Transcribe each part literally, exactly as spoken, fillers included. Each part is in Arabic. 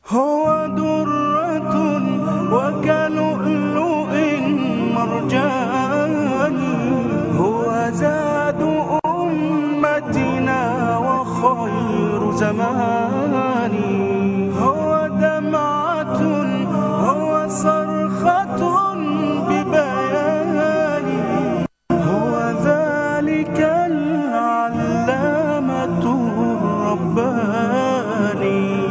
هو درة وكلؤلؤ مرجان، هو زاد أمتنا وخير زمان، هو دمعة هو صرخة ببيان، هو ذلك العلامة الرباني.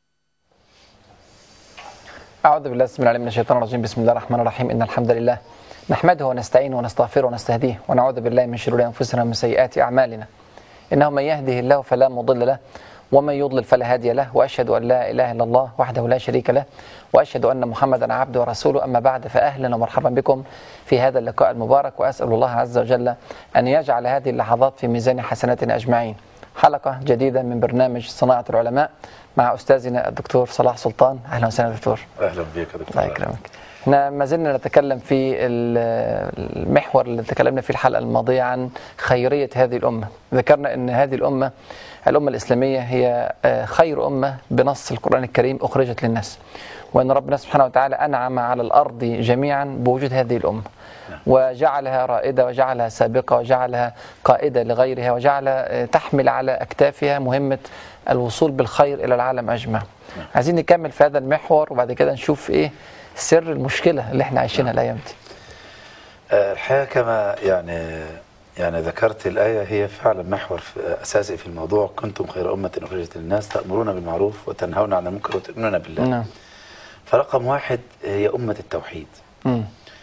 أعوذ بالله السميع العليم من الشيطان الرجيم. بسم الله الرحمن الرحيم. إن الحمد لله نحمده ونستعينه ونستغفره ونستهديه ونعوذ بالله من شرور أنفسنا ومن سيئات أعمالنا. إنه من يهده الله فلا مضل له ومن يضلل فلا هادي له، وأشهد أن لا إله إلا الله وحده لا شريك له، وأشهد أن محمدا عبده ورسوله. أما بعد، فأهلا ومرحبا بكم في هذا اللقاء المبارك، وأسأل الله عز وجل أن يجعل هذه اللحظات في ميزان حسناتنا أجمعين. حلقة جديدة من برنامج صناعة العلماء مع أستاذنا الدكتور صلاح سلطان. أهلا وسهلا دكتور. أهلا بك يا دكتور. الله يكرمك. احنا ما زلنا نتكلم في المحور اللي تكلمنا فيه الحلقة الماضية عن خيرية هذه الأمة. ذكرنا أن هذه الأمة الأمة الإسلامية هي خير أمة بنص القرآن الكريم أخرجت للناس، وأن ربنا سبحانه وتعالى أنعم على الأرض جميعا بوجود هذه الأمة، وجعلها رائدة وجعلها سابقة وجعلها قائدة لغيرها، وجعل تحمل على أكتافها مهمة الوصول بالخير إلى العالم أجمع. عايزين نكمل في هذا المحور، وبعد كده نشوف إيه سر المشكلة اللي احنا عايشينها الأيام دي. الحقيقة كما يعني يعني ذكرت الآية هي فعلا محور أساسي في الموضوع. كنتم خير أمة أخرجت للناس تأمرون بالمعروف وتنهون عن المنكر وتؤمنون بالله. نعم. فرقم واحد هي أمة التوحيد. م.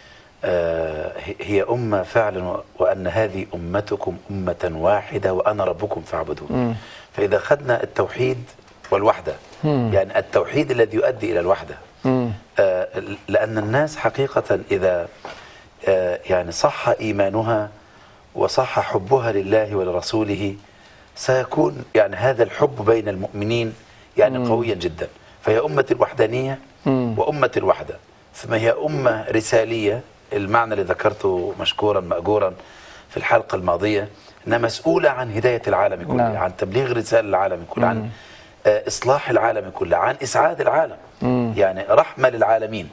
آه هي أمة فعلا، وأن هذه أمتكم أمة واحدة وأنا ربكم فاعبدون. فإذا أخذنا التوحيد والوحدة، م. يعني التوحيد الذي يؤدي إلى الوحدة، آه لأن الناس حقيقة إذا آه يعني صح إيمانها وصح حبها لله ولرسوله، سيكون يعني هذا الحب بين المؤمنين يعني م. قويا جدا. فهي أمة الوحدانية م. وأمة الوحدة، ثم هي أمة رسالية، المعنى اللي ذكرته مشكورا مأجورا في الحلقة الماضية، أنها مسؤولة عن هداية العالم كله، نعم. عن تبليغ رسالة العالم كله، عن آه إصلاح العالم كله، عن إسعاد العالم، مم. يعني رحمة للعالمين.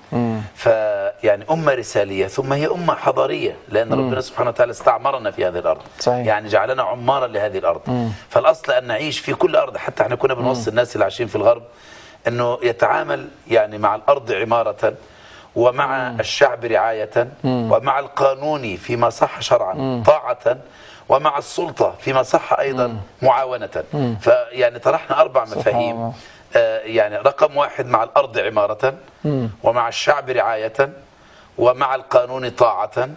فيعني أمة رسالية، ثم هي أمة حضارية، لأن مم. ربنا سبحانه وتعالى استعمرنا في هذه الأرض، صحيح. يعني جعلنا عمارا لهذه الأرض. مم. فالأصل أن نعيش في كل أرض. حتى احنا كنا بنوصي الناس اللي عايشين في الغرب أنه يتعامل يعني مع الأرض عمارة، ومع مم. الشعب رعاية، مم. ومع القانون فيما صح شرعا مم. طاعة، ومع السلطة فيما صح أيضا مم. معاونة. مم. فيعني طرحنا أربع مفاهيم. آه يعني رقم واحد، مع الأرض عمارة، مم. ومع الشعب رعاية، ومع القانون طاعة،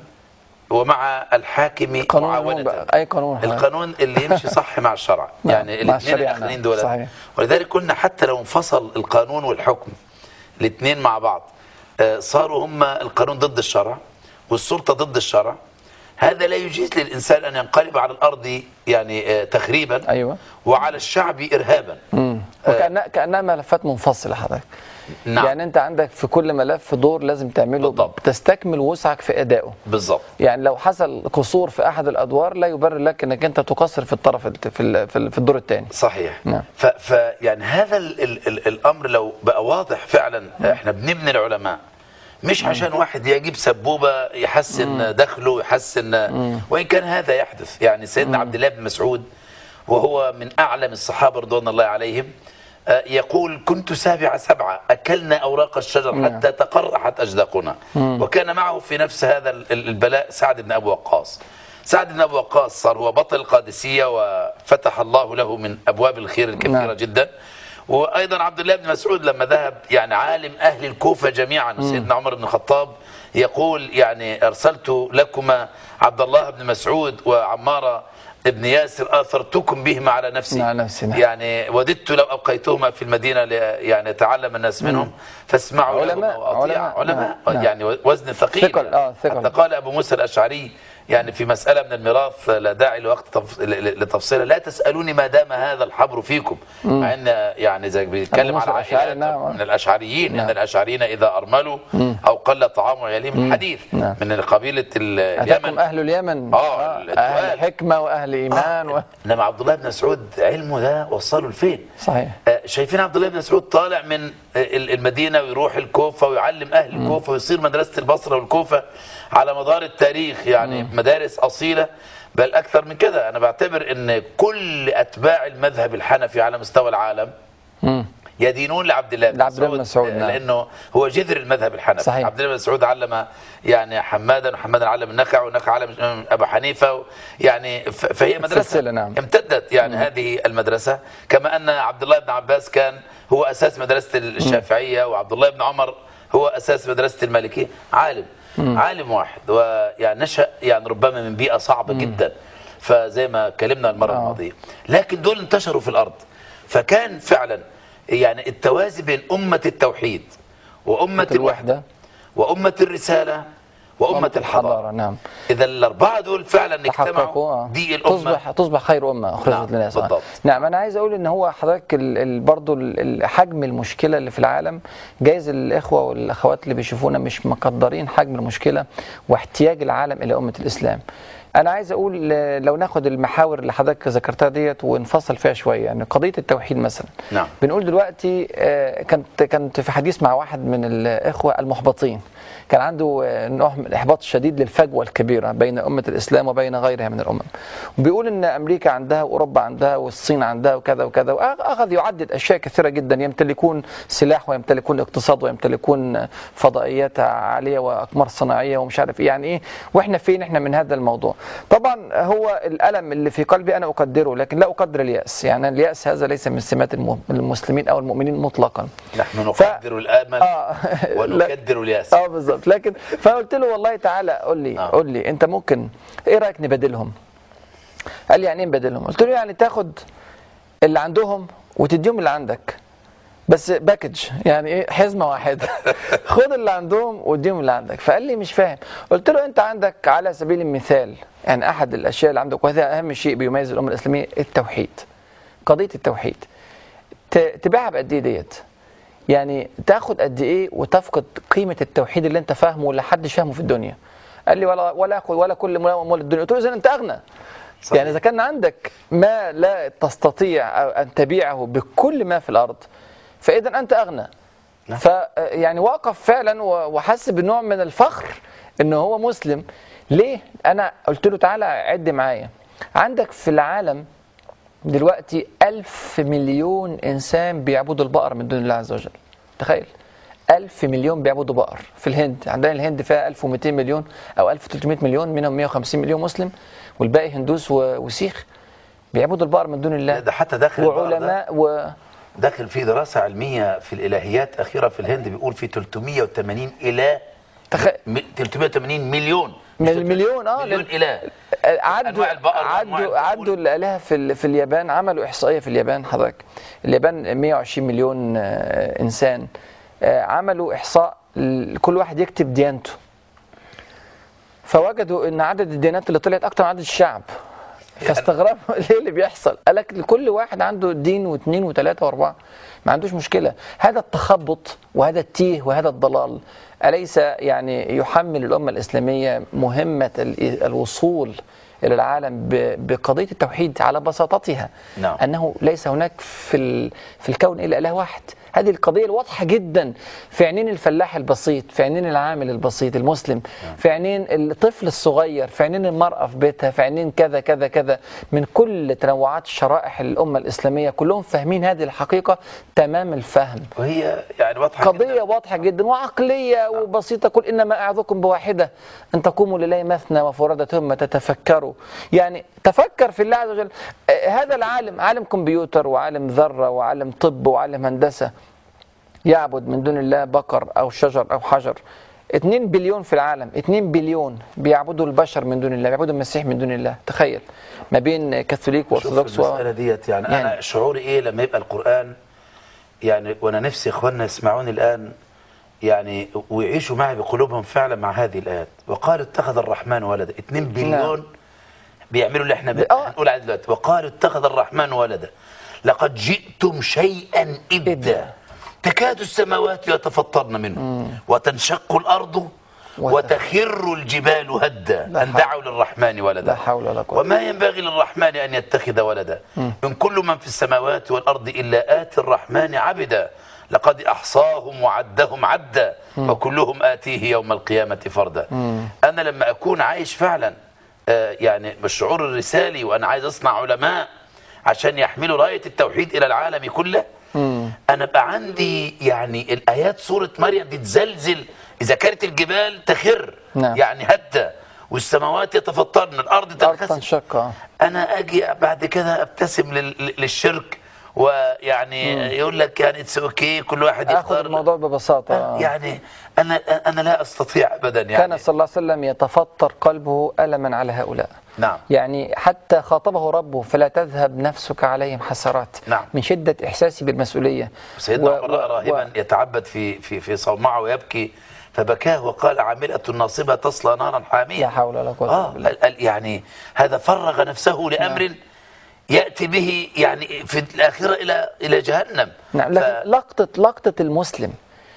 ومع الحاكم معاونة. أي قانون؟ القانون اللي يمشي صح مع الشرع. يعني الاثنين الأخرين دول. صحيح. ولذلك قلنا حتى لو انفصل القانون والحكم الاثنين مع بعض، آه صاروا هم القانون ضد الشرع والسلطة ضد الشرع، هذا لا يجيز للإنسان أن ينقلب على الأرض يعني تخريبا، أيوة. وعلى الشعب إرهابا. وكأنها كأنها ملفات منفصلة حضرتك. نعم. يعني أنت عندك في كل ملف دور لازم تعمله بالضبط، تستكمل وسعك في أدائه. بالضبط. يعني لو حصل قصور في أحد الأدوار لا يبرر لك أنك أنت تقصر في الطرف في في الدور الثاني. صحيح. نعم. فيعني هذا ال ال ال الأمر لو بقى واضح فعلا، احنا بنبني العلماء مش عشان واحد يجيب سبوبة يحسن مم. دخله يحسن مم. وإن كان هذا يحدث. يعني سيدنا عبد الله بن مسعود وهو من أعلم الصحابة رضوان الله عليهم يقول: كنت سابع سبعة أكلنا أوراق الشجر مم. حتى تقرحت أجداقنا. مم. وكان معه في نفس هذا البلاء سعد بن أبي وقاص. سعد بن أبي وقاص صار هو بطل القادسية، وفتح الله له من أبواب الخير الكثيرة مم. جدا. وأيضا عبد الله بن مسعود لما ذهب، يعني عالم أهل الكوفة جميعا، سيدنا عمر بن الخطاب يقول: يعني أرسلت لكما عبد الله بن مسعود وعمار ابن ياسر آثرتكم بهما على نفسي، على نفسنا. يعني وددت لو أبقيتهما في المدينة يعني يتعلم الناس منهم، فاسمعوا علماء علماء, علماء. نعم. يعني وزن ثقيل. ثقل. آه ثقل. حتى قال أبو موسى الأشعري يعني في مسألة من الميراث لا داعي لوقت لتفصيلها: لا تسألوني ما دام هذا الحبر فيكم. مع ان يعني زي بيتكلم على عائلات من الأشعريين. نعم. ان الأشعريين إذا أرملوا مم. أو قل طعام عيالهم الحديث. نعم. من قبيلة اليمن. أهل اليمن. اه أهل حكمة وأهل إيمان. آه. و... انما عبد الله بن مسعود علمه ده وصله لفين؟ صحيح. آه شايفين عبد الله بن مسعود طالع من المدينة ويروح الكوفة ويعلم أهل الكوفة ويصير مدرسة البصرة والكوفة على مدار التاريخ، يعني مدارس أصيلة. بل أكثر من كده، أنا بعتبر أن كل أتباع المذهب الحنفي على مستوى العالم يدينون لعبد الله بن مسعود, مسعود نعم. لأنه هو جذر المذهب الحنفي. صحيح. عبد الله بن مسعود علم يعني حمادا، وحمادا علم النخع، والنخع علم أبا حنيفة، يعني فهي مدرسة نعم. امتدت يعني مم. هذه المدرسة، كما أن عبد الله بن عباس كان هو أساس مدرسة الشافعية، وعبد الله بن عمر هو أساس مدرسة المالكية. عالم مم. عالم واحد، ويعني نشأ يعني ربما من بيئة صعبة مم. جدا، فزي ما كلمنا المرة الماضية، لكن دول انتشروا في الأرض. فكان فعلا يعني التوازي بين أمة التوحيد وأمة الوحدة وأمة الرسالة وأمة الحضارة. نعم. إذا الأربعة دول فعلا اجتمعوا، دي الأمة تصبح تصبح خير أمة أخرجت نعم. للناس. بالضبط. نعم. أنا عايز أقول إن هو حضرتك برضه حجم المشكلة اللي في العالم، جايز الإخوة والأخوات اللي بيشوفونا مش مقدرين حجم المشكلة واحتياج العالم إلى أمة الإسلام. أنا عايز أقول لو ناخد المحاور اللي حضرتك ذكرتها ديت ونفصل فيها شوية، يعني قضية التوحيد مثلا. نعم. بنقول دلوقتي كنت كنت في حديث مع واحد من الإخوة المحبطين، كان عنده نوع من الإحباط الشديد للفجوة الكبيرة بين أمة الإسلام وبين غيرها من الأمم، وبيقول إن أمريكا عندها وأوروبا عندها والصين عندها وكذا وكذا، وأخذ يعدد أشياء كثيرة جدا، يمتلكون سلاح ويمتلكون اقتصاد ويمتلكون فضائيات عالية وأقمار صناعية ومش عارف إيه يعني إيه، وإحنا فين إحنا من هذا الموضوع. طبعا هو الألم اللي في قلبي أنا أقدره، لكن لا أقدر اليأس، يعني اليأس هذا ليس من سمات المسلمين أو المؤمنين مطلقا. نحن نقدر ف... الأمل آه ونكدر اليأس. اه بالظبط. لكن فقلت له والله تعالى قول لي آه. قول لي انت ممكن ايه رايك نبادلهم؟ قال لي يعني ايه نبادلهم؟ قلت له يعني تاخد اللي عندهم وتديهم اللي عندك، بس باكج، يعني ايه، حزمه واحده. خد اللي عندهم واديهم اللي عندك. فقال لي مش فاهم. قلت له انت عندك على سبيل المثال يعني احد الاشياء اللي عندك، وهذا اهم شيء بيميز الامه الاسلاميه، التوحيد. قضيه التوحيد تبيعها بقد ايه ديت؟ يعني تاخد قد ايه وتفقد قيمه التوحيد اللي انت فاهمه ولا حدش فاهمه في الدنيا؟ قال لي ولا ولا ولا كل اموال الدنيا. قلت له اذا انت اغنى. صحيح. يعني اذا كان عندك ما لا تستطيع ان تبيعه بكل ما في الارض، فاذا انت اغنى. فيعني وقف فعلا وحس بنوع من الفخر انه هو مسلم. ليه؟ انا قلت له تعالى عد معايا، عندك في العالم دلوقتي ألف مليون إنسان بيعبدوا البقر من دون الله عز وجل. تخيل، ألف مليون بيعبدوا بقر. في الهند، عندنا الهند فيها ألف ومئتين مليون أو ألف وثلاثمئة مليون، منهم مئة وخمسين مليون مسلم، والباقي هندوس وسيخ بيعبدوا البقر من دون الله. ده حتى داخل وعلماء و... داخل في دراسة علمية في الإلهيات أخيرة في الهند بيقول في ثلاثمئة وثمانين إله تخ... ثلاثمئة وثمانين مليون من المليون اه مليون إله. عدوا عدوا عدوا الآلهة في في اليابان، عملوا إحصائية في اليابان حضرتك، اليابان مئة وعشرين مليون إنسان، عملوا إحصاء كل واحد يكتب ديانته، فوجدوا إن عدد الديانات اللي طلعت أكتر من عدد الشعب. فاستغربوا ليه اللي بيحصل؟ قال لك كل واحد عنده دين واثنين وثلاثة وأربعة، ما عندوش مشكلة. هذا التخبط وهذا التيه وهذا الضلال أليس يعني يحمل الأمة الإسلامية مهمة الوصول إلى العالم بقضية التوحيد على بساطتها؟ نعم. أنه ليس هناك في في الكون إلا إله واحد. هذه القضية الواضحة جدا في عينين الفلاح البسيط، في عينين العامل البسيط المسلم، في عينين الطفل الصغير، في عينين المرأة في بيتها، في عينين كذا كذا كذا من كل تنوعات شرائح الأمة الإسلامية، كلهم فاهمين هذه الحقيقة تمام الفهم. وهي يعني واضحة قضية جدا. واضحة جدا وعقلية وبسيطة. قل إنما أعظكم بواحدة أن تقوموا لله مثنى وفرادى ثم تتفكروا. يعني تفكر في الله عز وجل. هذا العالم عالم كمبيوتر وعالم ذرة وعالم طب وعالم هندسة يعبد من دون الله بقر أو شجر أو حجر. اثنين بليون في العالم، اثنين بليون بيعبدوا البشر من دون الله، بيعبدوا المسيح من دون الله. تخيل، ما بين كاثوليك وارثوذكس. المسألة ديت يعني, يعني أنا شعوري إيه لما يبقى القرآن يعني، وأنا نفسي إخواننا يسمعوني الآن يعني ويعيشوا معي بقلوبهم فعلا مع هذه الآيات. وقالوا اتخذ الرحمن ولدا. اثنين بليون نعم. بيعملوا اللي احنا هنقول عليه دلوقتي. وقالوا اتخذ الرحمن ولدا لقد جئتم شيئا إبدا تكاد السماوات يتفطرن منه مم. وتنشق الأرض وتخر الجبال هدا أن دعوا للرحمن ولدا. لا حول ولا قوة. وما ينبغي للرحمن أن يتخذ ولدا. إن كل من في السماوات والأرض إلا آتي الرحمن عبدا لقد أحصاهم وعدهم عدا وكلهم آتيه يوم القيامة فردا. أنا لما أكون عايش فعلا يعني بالشعور الرسالي وأنا عايز أصنع علماء عشان يحملوا راية التوحيد إلى العالم كله، أنا بقى عندي يعني الآيات سورة مريم تتزلزل إذا كانت الجبال تخر، نعم. يعني هدى والسماوات يتفطرن الأرض تنخسف. أنا أجي بعد كده أبتسم للشرك ويعني مم. يقول لك يعني اتس اوكي كل واحد يختار. اخذ الموضوع ببساطه. يعني انا انا لا استطيع ابدا. يعني كان صلى الله عليه وسلم يتفطر قلبه الما على هؤلاء. نعم. يعني حتى خاطبه ربه فلا تذهب نفسك عليهم حسرات. نعم. من شده احساسي بالمسؤوليه. سيدنا عمر راى راهبا يتعبد في في في صومعه ويبكي فبكاه وقال عاملة ناصبة تصلى نارا حامية. لا حول ولا قوة الا بالله. يعني هذا فرغ نفسه لامر نعم. يأتي به يعني في الآخرة إلى إلى جهنم. نعم. ف... لقطة لقطة المسلم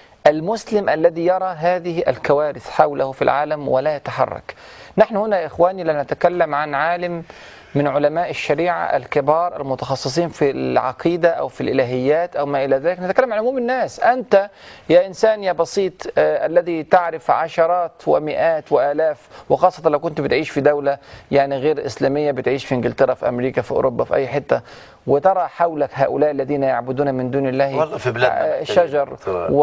المسلم الذي يرى هذه الكوارث حوله في العالم ولا يتحرك. نحن هنا يا إخواني لا نتكلم عن عالم من علماء الشريعة الكبار المتخصصين في العقيدة أو في الإلهيات أو ما إلى ذلك، نتكلم عن عموم الناس. أنت يا إنسان يا بسيط آه الذي تعرف عشرات ومئات وآلاف، وخاصة لو كنت بتعيش في دولة يعني غير إسلامية، بتعيش في إنجلترا في أمريكا في أوروبا في أي حتة، وترى حولك هؤلاء الذين يعبدون من دون الله شجر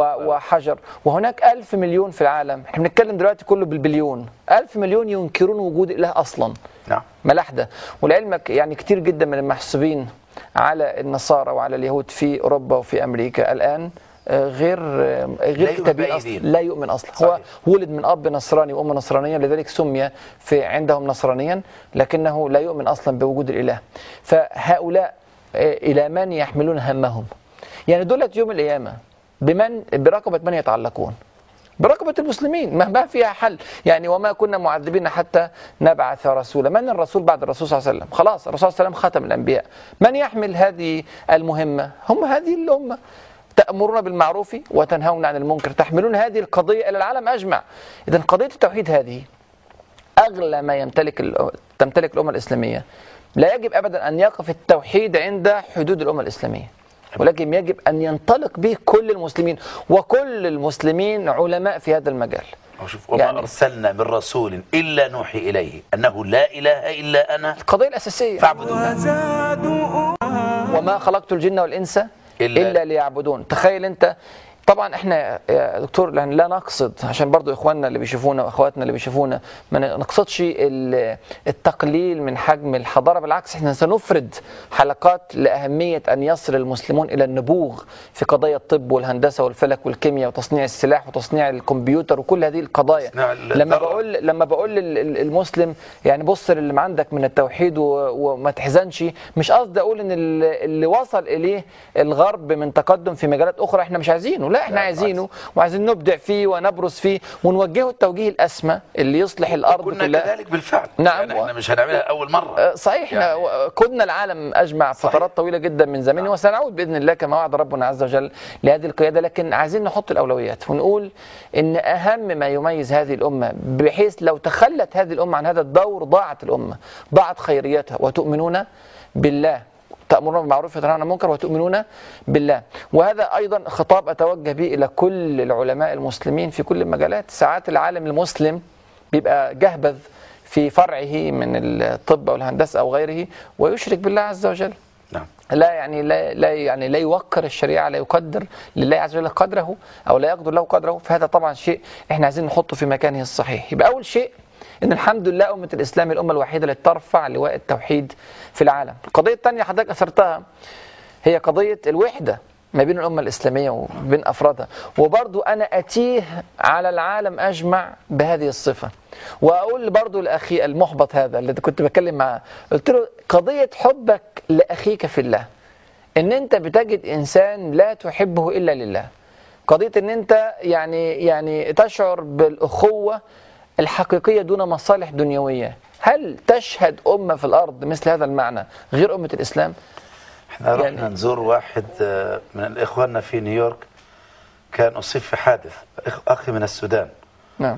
وحجر، وهناك ألف مليون في العالم. احنا بنتكلم دلوقتي كله بالبليون، ألف مليون ينكرون وجود إله أصلا. نعم. ملاحدة. ولعلمك يعني كتير جدا من المحسوبين على النصارى وعلى اليهود في أوروبا وفي أمريكا الآن غير غير كتابين أصلا، لا يؤمن أصلا. صحيح. هو ولد من أب نصراني وأم نصرانية لذلك سمي في عندهم نصرانيا، لكنه لا يؤمن أصلا بوجود الإله. فهؤلاء إلى من يحملون همهم؟ يعني دولت يوم القيامة بمن برقبة من يتعلقون؟ برقبة المسلمين. ما فيها حل. يعني وما كنا معذبين حتى نبعث رسولا. من الرسول بعد الرسول صلى الله عليه وسلم؟ خلاص الرسول صلى الله عليه وسلم ختم الأنبياء. من يحمل هذه المهمة؟ هم هذه الأمة. تأمرون بالمعروف وتنهون عن المنكر، تحملون هذه القضية إلى العالم أجمع. إذن قضية التوحيد هذه أغلى ما يمتلك تمتلك الأمة الإسلامية. لا يجب أبدا أن يقف التوحيد عند حدود الأمة الإسلامية، ولكن يجب أن ينطلق به كل المسلمين، وكل المسلمين علماء في هذا المجال. وما يعني أرسلنا من رسول إلا نوحي إليه أنه لا إله إلا أنا، القضية الأساسية فاعبدون. وما خلقت الجن والإنس إلا, إلا ليعبدون. تخيل أنت. طبعا احنا يا دكتور لا نقصد، عشان برضو اخواننا اللي بيشوفونا واخواتنا اللي بيشوفونا ما نقصدش التقليل من حجم الحضارة، بالعكس احنا سنفرد حلقات لأهمية أن يصل المسلمون إلى النبوغ في قضايا الطب والهندسة والفلك والكيمياء وتصنيع السلاح وتصنيع الكمبيوتر وكل هذه القضايا. لما بقول لما بقول المسلم يعني بص اللي عندك من التوحيد وما تحزنش، مش قصدي اقول ان اللي وصل اليه الغرب من تقدم في مجالات اخرى احنا مش عايزينه، لا احنا عايزينه وعايزين نبدع فيه ونبرز فيه ونوجهه التوجيه الاسمى اللي يصلح الارض كلها. كنا كذلك بالفعل. نعم. يعني احنا مش هنعملها اول مره. صحيح. يعني احنا كنا العالم اجمع فترات طويله جدا من زمان، وسنعود باذن الله كما وعد ربنا عز وجل لهذه القياده، لكن عايزين نحط الاولويات ونقول ان اهم ما يميز هذه الامه، بحيث لو تخلت هذه الامه عن هذا الدور ضاعت الامه، ضاعت خيريتها. وتؤمنون بالله، تأمرون بالمعروف وتنهون عن المنكر وتؤمنون بالله. وهذا أيضا خطاب أتوجه به إلى كل العلماء المسلمين في كل المجالات. ساعات العالم المسلم بيبقى جهبذ في فرعه من الطب أو الهندسة أو غيره ويشرك بالله عز وجل. نعم. لا يعني لا, لا يعني لا يوقر الشريعة، لا يقدر لله عز وجل قدره أو لا يقدر له قدره. فهذا طبعا شيء احنا عايزين نحطه في مكانه الصحيح. يبقى أول شيء إن الحمد لله أمة الإسلام الأمة الوحيدة التي ترفع لواء التوحيد في العالم. القضية الثانية حضرتك أثرتها هي قضية الوحدة ما بين الأمة الإسلامية وبين أفرادها، وبرضو أنا أتيه على العالم أجمع بهذه الصفة. وأقول برضو لأخي المحبط هذا اللي كنت بكلم معه، قلت له قضية حبك لأخيك في الله، إن أنت بتجد إنسان لا تحبه إلا لله، قضية إن أنت يعني يعني تشعر بالأخوة الحقيقية دون مصالح دنيوية. هل تشهد أمة في الأرض مثل هذا المعنى غير أمة الإسلام؟ احنا رحنا يعني نزور واحد من إخواننا في نيويورك كان أصيب في حادث، أخي من السودان. نعم.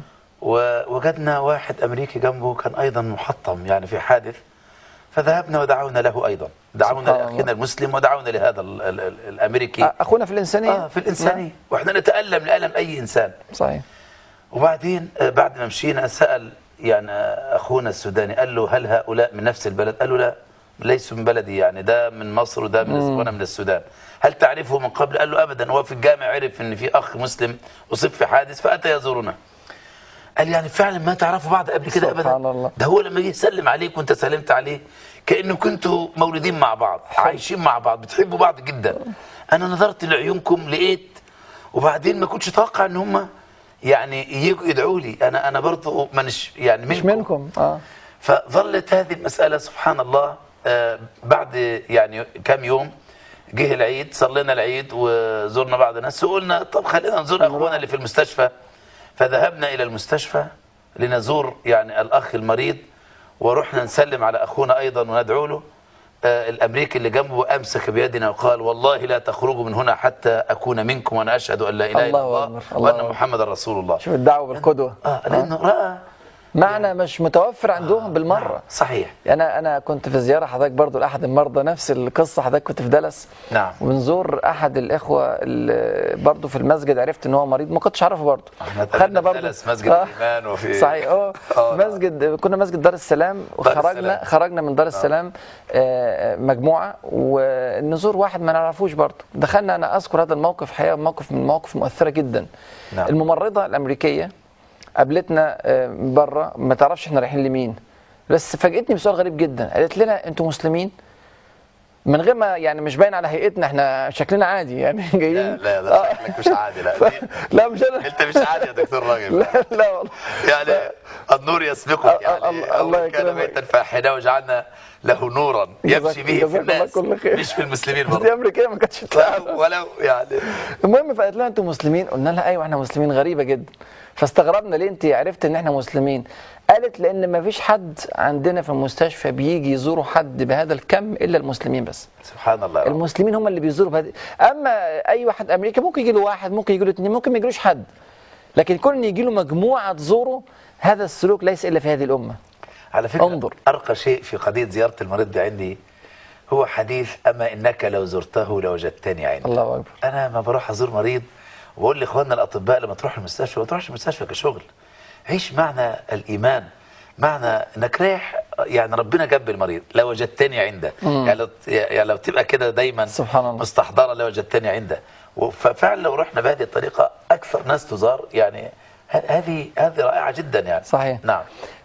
ووجدنا واحد أمريكي جنبه كان أيضا محطم يعني في حادث، فذهبنا ودعونا له أيضا، دعونا لأخينا المسلم ودعونا لهذا ال ال ال الأمريكي أخونا في الإنسانية. آه في الإنسانية. نعم. وإحنا نتألم لألم أي إنسان. صحيح. وبعدين بعد ما مشينا سأل يعني أخونا السوداني، قال له هل هؤلاء من نفس البلد؟ قال له لا، ليسوا من بلدي، يعني ده من مصر وده من وأنا من السودان. هل تعرفه من قبل؟ قال له أبدا، هو في الجامع عرف إن في أخ مسلم أصيب في حادث فأتى يزورنا. قال يعني فعلا ما تعرفوا بعض قبل كده أبدا؟ سبحان الله. ده هو لما جه يسلم عليك وأنت سلمت عليه كأنه كنتوا مولودين مع بعض، عايشين مع بعض، بتحبوا بعض جدا. أنا نظرت لعيونكم لقيت، وبعدين ما كنتش أتوقع إن هم يعني يجوا يدعوا لي، أنا أنا برضه مش يعني مش منكم. آه. فظلت هذه المسألة سبحان الله. آه بعد يعني كم يوم جه العيد، صلينا العيد وزرنا بعض الناس، وقلنا طب خلينا نزور أخوانا اللي في المستشفى. فذهبنا إلى المستشفى لنزور يعني الأخ المريض، ورحنا نسلم على أخونا أيضا وندعو له. آه الأمريكي اللي جنبه أمسك بيدنا وقال والله لا تخرجوا من هنا حتى أكون منكم وأنا أشهد أن لا إله إلا الله وأن محمد رسول الله. شوف الدعوة بالقدوة. آه لأنه رأى معنى يعني مش متوفر عندهم آه بالمرة. نعم صحيح. أنا أنا كنت في زيارة حضرتك برضو لأحد المرضى، نفس القصة، حضرتك كنت في دالاس. نعم. ونزور أحد الإخوة اللي برضو في المسجد، عرفت إن هو مريض، ما كنتش أعرفه برضو. خدنا برضو دالاس مسجد آه الإيمان وفي صحيح. اه مسجد، كنا مسجد دار السلام، وخرجنا خرجنا من دار السلام آه مجموعة ونزور واحد ما نعرفوش برضو. دخلنا، أنا أذكر هذا الموقف حقيقة موقف من المواقف المؤثرة جدا. نعم. الممرضة الأمريكية قابلتنا بره، ما تعرفش احنا رايحين لمين، بس فاجئتني بسؤال غريب جدا. قالت لنا انتوا مسلمين؟ من غير ما يعني مش باين على هيئتنا، احنا شكلنا عادي يعني جايين. لا لا ده شكلك مش عادي. لا ف... لا مش انا. انت مش عادي يا دكتور راغب. لا لا والله يعني ف... النور يسبقك يعني. الله كان بيتا فاحنا وجعلنا له نورا يمشي به في الناس، مش في المسلمين برضه. دي امريكيه ما كانتش تعرف ولو يعني. المهم فقالت لنا انتوا مسلمين؟ قلنا لها ايوه احنا مسلمين. غريبه جدا. فاستغربنا، ليه انت عرفت ان احنا مسلمين؟ قالت لان ما فيش حد عندنا في المستشفى بيجي يزوروا حد بهذا الكم الا المسلمين بس. سبحان الله. المسلمين هم اللي بيزوروا بهذا. اما اي واحد امريكي ممكن يجي له واحد، ممكن يجي له اثنين، ممكن ما يجيلوش حد، لكن كون يجي له مجموعه تزوره، هذا السلوك ليس الا في هذه الامه. على فكره انظر. ارقى شيء في قضيه زياره المريض دي عندي هو حديث اما انك لو زرته لوجدتني عندك. الله اكبر. انا ما بروح ازور مريض وبقول لاخواننا الاطباء لما تروح المستشفى ما تروحش المستشفى كشغل، عيش معنى الايمان، معنى انك رايح يعني ربنا جنب المريض لو وجدتني عنده. يعني لو يعني لو تبقى كده دايما سبحان الله مستحضره لو وجدتني عنده. ففعلا لو رحنا بهذه الطريقه اكثر ناس تزار، يعني هذه هذه رائعه جدا يعني. صحيح. نعم.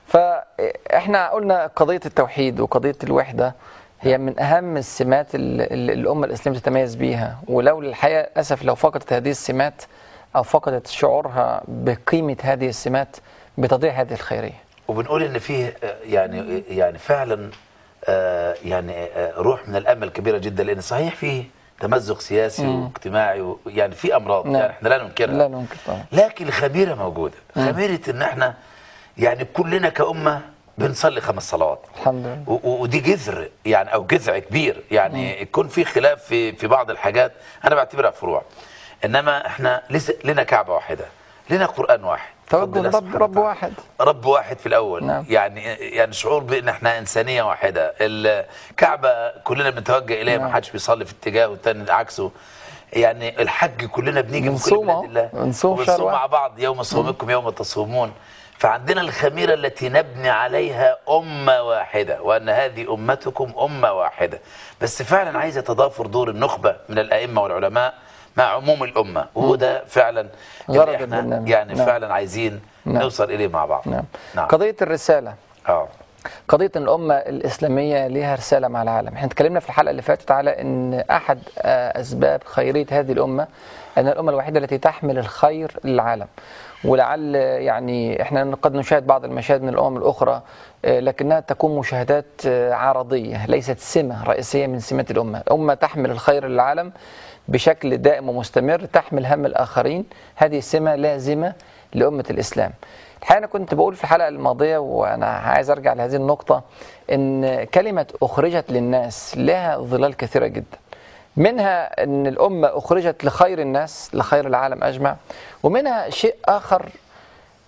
فاحنا قلنا قضيه التوحيد وقضيه الوحده هي من أهم السمات اللي الأمة الإسلامية تتميز بيها، ولو الحقيقة أسف لو فقدت هذه السمات أو فقدت شعورها بقيمة هذه السمات بتضيع هذه الخيرية. وبنقول إن فيه يعني يعني فعلا يعني روح من الأمل كبيرة جدا، لأن صحيح فيه تمزق سياسي م. واجتماعي، يعني في أمراض نعم. يعني احنا لا ننكرها، لا ننكر طبعا، لكن الخميرة موجودة. خميرة إن احنا يعني كلنا كأمة بنصلي خمس صلوات الحمد لله، ودي جذر يعني او جذع كبير يعني. يكون في خلاف في في بعض الحاجات انا بعتبرها فروع، انما احنا لسه لنا كعبه واحده، لنا قران واحد، توجه رب رب واحد، رب واحد في الاول. نعم. يعني يعني شعور بان احنا انسانيه واحده. الكعبه كلنا بنتوجه اليها، ما حدش بيصلي في اتجاه والثاني عكسه. يعني الحج كلنا بنيجي من كل بلاد الله بنصوم مع بعض، يوم صومكم يوم تصومون. فعندنا الخميرة التي نبني عليها أمة واحدة، وأن هذه أمتكم أمة واحدة. بس فعلا عايز يتضافر دور النخبة من الأئمة والعلماء مع عموم الأمة، وهو ده فعلا اللي احنا يعني نعم. فعلا عايزين نعم. نوصل إليه مع بعض. نعم. نعم. قضية الرسالة، اه قضية أن الأمة الإسلامية لها رسالة مع العالم. احنا اتكلمنا في الحلقة اللي فاتت على أن أحد أسباب خيرية هذه الأمة أن الأمة الوحيدة التي تحمل الخير للعالم. ولعل يعني احنا قد نشاهد بعض المشاهد من الأمم الأخرى، لكنها تكون مشاهدات عرضية، ليست سمة رئيسية من سمات الأمة. الأمة تحمل الخير للعالم بشكل دائم ومستمر، تحمل هم الآخرين. هذه سمة لازمة لأمة الإسلام. الحقيقة أنا كنت بقول في الحلقة الماضية وأنا عايز أرجع لهذه النقطة، إن كلمة أخرجت للناس لها ظلال كثيرة جدا، منها أن الأمة أخرجت لخير الناس، لخير العالم أجمع، ومنها شيء آخر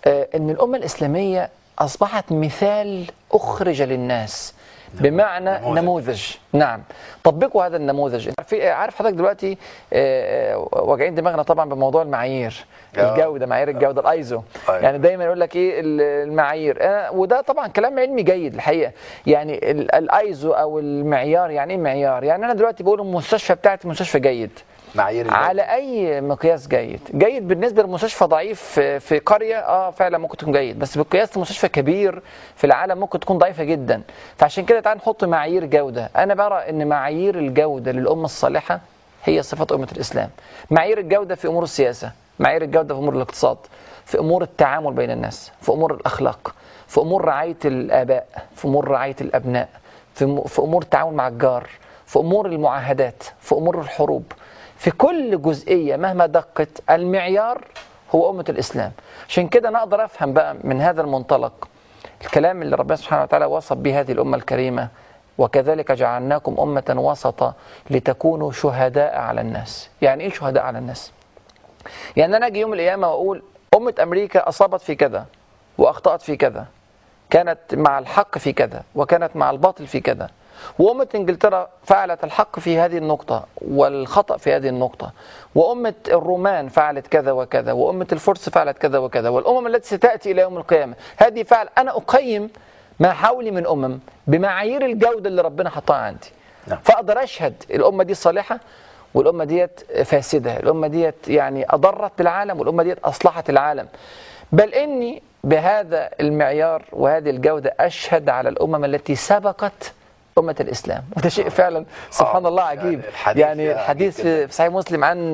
آه ان الامه الاسلاميه اصبحت مثال اخرج للناس، بمعنى نموذج. نموذج نعم. طبقوا هذا النموذج. في عارف حضرتك دلوقتي آه واجعين دماغنا طبعا بموضوع المعايير، الجوده، معايير الجوده، الايزو. يعني دايما يقول لك ايه المعايير، آه وده طبعا كلام علمي جيد الحقيقه. يعني الايزو او المعيار، يعني ايه معيار؟ يعني انا دلوقتي بقول المستشفى بتاعتي مستشفى جيد، معايير على اي مقياس جيد؟ جيد بالنسبه لمستشفى ضعيف في قريه اه فعلا ممكن تكون جيد، بس بقياس مستشفى كبير في العالم ممكن تكون ضعيفه جدا. فعشان كده تعال نحط معايير جوده. انا برى ان معايير الجوده للامه الصالحه هي صفات امه الاسلام. معايير الجوده في امور السياسه، معايير الجوده في امور الاقتصاد، في امور التعامل بين الناس، في امور الاخلاق، في امور رعايه الاباء، في امور رعايه الابناء، في في امور التعامل مع الجار، في امور المعاهدات، في امور الحروب. في كل جزئية مهما دقت المعيار هو أمة الإسلام. عشان كده أنا أقدر أفهم بقى من هذا المنطلق الكلام اللي ربنا سبحانه وتعالى وصف به هذه الأمة الكريمة: وكذلك جعلناكم أمة وسطا لتكونوا شهداء على الناس. يعني إيه شهداء على الناس؟ يعني أنا أجي يوم القيامة وأقول أمة أمريكا أصابت في كذا وأخطأت في كذا، كانت مع الحق في كذا وكانت مع الباطل في كذا، وأمة إنجلترا فعلت الحق في هذه النقطة والخطأ في هذه النقطة، وأمة الرومان فعلت كذا وكذا، وأمة الفرس فعلت كذا وكذا، والأمم التي ستأتي إلى يوم القيامة هذه فعل. أنا أقيم ما حولي من أمم بمعايير الجودة اللي ربنا حطها عندي. نعم. فأقدر أشهد الأمة دي صالحة والأمة ديت فاسدة، الأمة ديت يعني أضرت بالعالم والأمة ديت أصلحت العالم. بل إني بهذا المعيار وهذه الجودة أشهد على الأمم التي سبقت أمة الإسلام. وده شيء فعلا سبحان الله عجيب. يعني الحديث في صحيح مسلم عن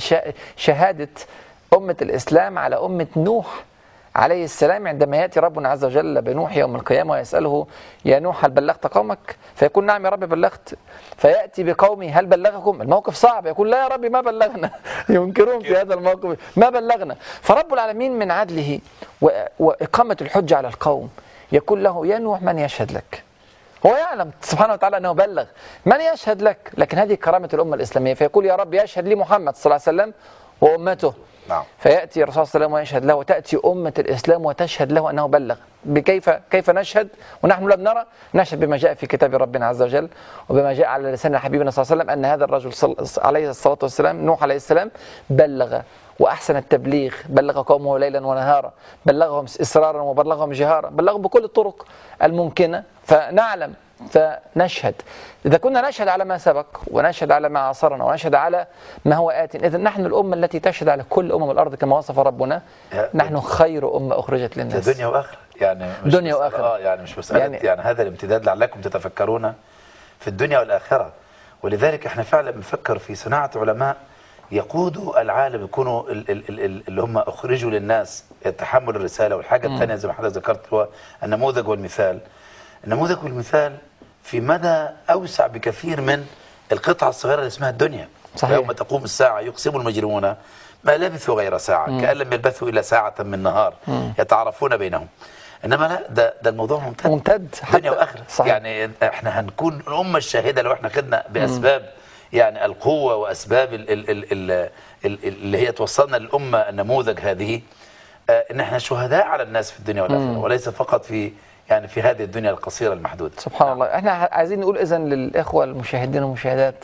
شهادة أمة الإسلام على أمة نوح عليه السلام، عندما يأتي ربنا عز وجل بنوح يوم القيامة ويسأله: يا نوح هل بلغت قومك؟ فيقول: نعم يا رب بلغت. فيأتي بقومه: هل بلغكم؟ الموقف صعب، يقول: لا يا رب ما بلغنا. ينكرون في هذا الموقف: ما بلغنا. فرب العالمين من عدله وإقامة الحجة على القوم يقول له: يا نوح من يشهد لك؟ هو يعلم سبحانه وتعالى أنه بلغ، من يشهد لك؟ لكن هذه كرامة الأمة الإسلامية. فيقول: يا رب يشهد لي محمد صلى الله عليه وسلم وأمته. نعم. فيأتي الرسول صلى الله عليه وسلم ويشهد له، وتأتي أمة الإسلام وتشهد له أنه بلغ. بكيف كيف نشهد ونحن لا نرى؟ نشهد بما جاء في كتاب ربنا عز وجل وبما جاء على لسان حبيبنا صلى الله عليه وسلم أن هذا الرجل عليه الصلاة والسلام نوح عليه السلام بلغ وأحسن التبليغ، بلغ قومه ليلا ونهارا، بلغهم إسرارا وبلغهم جهارا، بلغهم بكل الطرق الممكنة. فنعلم فنشهد. إذا كنا نشهد على ما سبق ونشهد على ما عاصرنا ونشهد على ما هو آت، إذن نحن الأمة التي تشهد على كل أمم الأرض كما وصف ربنا. نحن خير أمة أخرجت للناس. دنيا وآخرة، يعني مش دنيا وآخرة. آه يعني مش مسألة يعني, يعني هذا الامتداد لعلكم تتفكرون في الدنيا والآخرة. ولذلك احنا فعلا بنفكر في صناعة علماء يقودوا العالم، يكونوا اللي هم أخرجوا للناس يتحملوا الرسالة. والحاجة الثانية زي ما حضرتك ذكرت هو النموذج والمثال. النموذج والمثال في مدى أوسع بكثير من القطعة الصغيرة اللي اسمها الدنيا. صحيح. يوم تقوم الساعة يقسم المجرمون ما لبثوا غير ساعة مم. كأن لم يلبثوا إلا ساعة من نهار مم. يتعرفون بينهم. إنما لا، ده, ده الموضوع ممتد ممتد دنيا وآخرة. يعني احنا هنكون الأمة الشاهدة لو احنا خدنا بأسباب مم. يعني القوة وأسباب ال ال ال ال ال اللي هي توصلنا للأمة النموذج هذه، اه إن احنا شهداء على الناس في الدنيا والآخرة مم. وليس فقط في يعني في هذه الدنيا القصيرة المحدودة. سبحان نعم. الله. احنا عايزين نقول إذن للإخوة المشاهدين والمشاهدات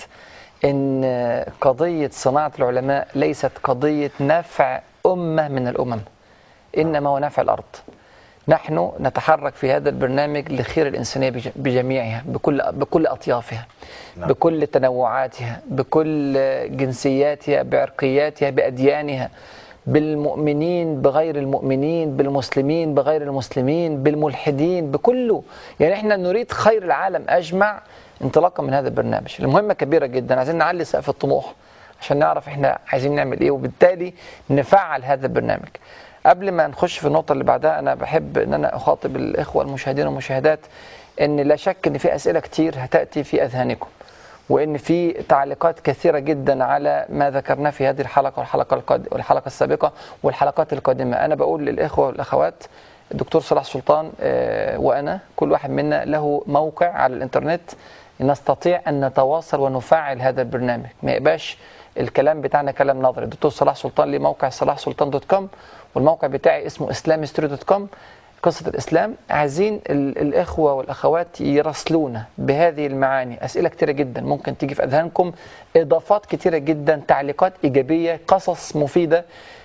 إن قضية صناعة العلماء ليست قضية نفع أمة من الأمم، إنما هو نفع الأرض. نحن نتحرك في هذا البرنامج لخير الإنسانية بجميعها، بكل بكل أطيافها، نعم. بكل تنوعاتها، بكل جنسياتها، بعرقياتها، بأديانها، بالمؤمنين بغير المؤمنين، بالمسلمين بغير المسلمين، بالملحدين، بكله. يعني احنا نريد خير العالم أجمع انطلاقا من هذا البرنامج. المهمة كبيرة جدا، عايزين نعلي سقف الطموح عشان نعرف احنا عايزين نعمل ايه، وبالتالي نفعل هذا البرنامج. قبل ما نخش في النقطة اللي بعدها، أنا بحب أن أنا أخاطب الإخوة المشاهدين والمشاهدات أن لا شك أن في أسئلة كتير هتأتي في أذهانكم، وأن في تعليقات كثيرة جدا على ما ذكرناه في هذه الحلقة والحلقة القاد... والحلقة السابقة والحلقات القادمة. أنا بقول للإخوة والأخوات، الدكتور صلاح سلطان وأنا كل واحد منا له موقع على الإنترنت نستطيع أن نتواصل ونفعل هذا البرنامج، ما يبقاش الكلام بتاعنا كلام نظري. الدكتور صلاح سلطان ليه موقع صلاح سلطان دوت كوم، والموقع بتاعي اسمه اسلامستوري دوت كوم. قصة الإسلام عايزين الإخوة والأخوات يراسلونا بهذه المعاني. أسئلة كتيرة جدا ممكن تيجي في أذهانكم، إضافات كتيرة جدا، تعليقات إيجابية، قصص مفيدة،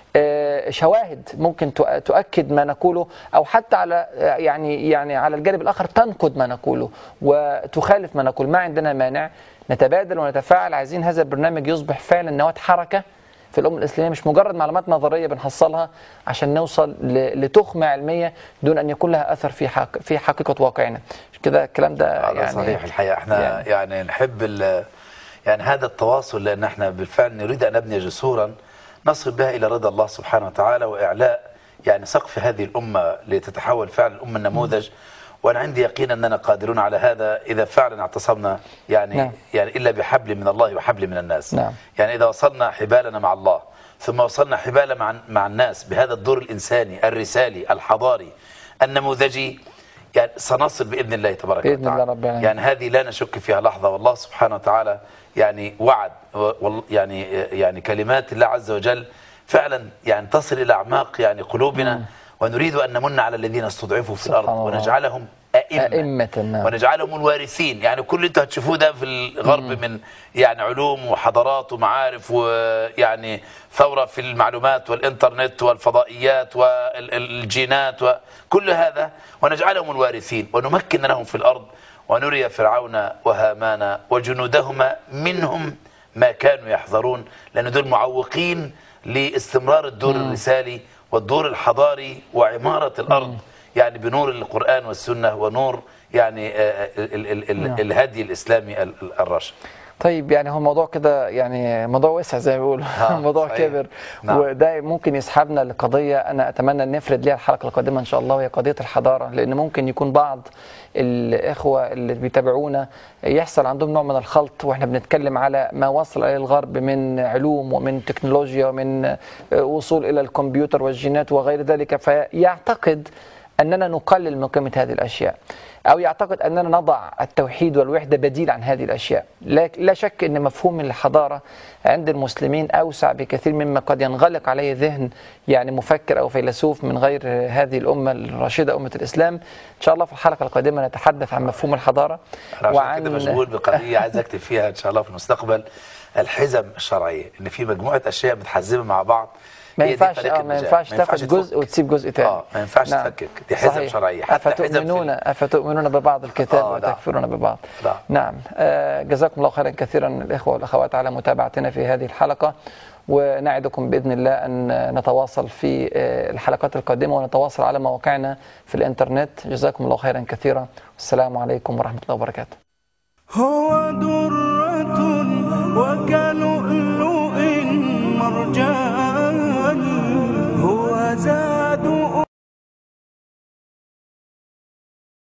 شواهد ممكن تؤكد ما نقوله، أو حتى على يعني يعني على الجانب الآخر تنقد ما نقوله وتخالف ما نقول. ما عندنا مانع، نتبادل ونتفاعل. عايزين هذا البرنامج يصبح فعلا نواة حركة في الأمة الإسلامية، مش مجرد معلومات نظرية بنحصلها عشان نوصل لتخمة علمية دون أن يكون لها أثر في حق في حقيقة واقعنا. كده الكلام ده يعني صحيح. الحقيقة احنا يعني, يعني نحب يعني هذا التواصل، لأن احنا بالفعل نريد أن نبني جسورا نصل بها إلى رضا الله سبحانه وتعالى وإعلاء يعني سقف هذه الأمة لتتحول فعلا الأمة النموذج. وأنا عندي يقين أننا قادرون على هذا إذا فعلا اعتصمنا يعني نعم. يعني إلا بحبل من الله وحبل من الناس. نعم. يعني إذا وصلنا حبالنا مع الله، ثم وصلنا حبال مع مع الناس بهذا الدور الإنساني الرسالي الحضاري النموذجي، يعني سنصل بإذن الله تبارك بإذن وتعالى. الله رب العالمين. يعني هذه لا نشك فيها لحظة، والله سبحانه وتعالى يعني وعد، يعني يعني كلمات الله عز وجل فعلا يعني تصل إلى أعماق يعني قلوبنا. مم. ونريد أن نمن على الذين استضعفوا في الأرض ونجعلهم أئمة, أئمة ونجعلهم الوارثين. يعني كل اللي انتوا هتشوفوه ده في الغرب مم. من يعني علوم وحضارات ومعارف ويعني ثورة في المعلومات والإنترنت والفضائيات والجينات وكل هذا، ونجعلهم الوارثين ونمكن لهم في الأرض ونري فرعون وهامان وجنودهما منهم ما كانوا يحذرون، لأن دول معوقين لاستمرار الدور مم. الرسالي والدور الحضاري وعمارة الأرض مم. يعني بنور القرآن والسنة ونور يعني ال ال ال نعم. الهدي الإسلامي الراشد. طيب يعني هو موضوع كده يعني موضوع واسع زي ما بيقولوا موضوع صحيح. كبير. نعم. وده ممكن يسحبنا لقضية أنا أتمنى أن نفرد ليها الحلقة القادمة إن شاء الله، وهي قضية الحضارة. لأن ممكن يكون بعض الإخوة اللي بيتابعونا يحصل عندهم نوع من الخلط، وإحنا بنتكلم على ما وصل إلى الغرب من علوم ومن تكنولوجيا ومن وصول إلى الكمبيوتر والجينات وغير ذلك، فيعتقد أننا نقلل من قيمة هذه الأشياء، أو يعتقد أننا نضع التوحيد والوحدة بديل عن هذه الأشياء. لا شك أن مفهوم الحضارة عند المسلمين أوسع بكثير مما قد ينغلق عليه ذهن يعني مفكر أو فيلسوف من غير هذه الأمة الراشدة أمة الإسلام. إن شاء الله في الحلقة القادمة نتحدث عن مفهوم الحضارة. أنا وعن كده مشغول بقضية عايز أكتب فيها إن شاء الله في المستقبل، الحزم الشرعية، إن في مجموعة أشياء متحزمة مع بعض. ما ينفعش اه ما ينفعش تاخد جزء وتسيب جزء ثاني. اه ما ينفعش نعم. تفكك، دي حزب شرعيه. حتى افتؤمنون افتؤمنون ببعض الكتاب آه وتكفرون ببعض. نعم, نعم. آه جزاكم الله خيرا كثيرا الاخوه والاخوات على متابعتنا في هذه الحلقه، ونعدكم باذن الله ان نتواصل في الحلقات القادمه ونتواصل على مواقعنا في الانترنت. جزاكم الله خيرا كثيرا، والسلام عليكم ورحمه الله وبركاته. هو درة وكلؤلؤ مرجان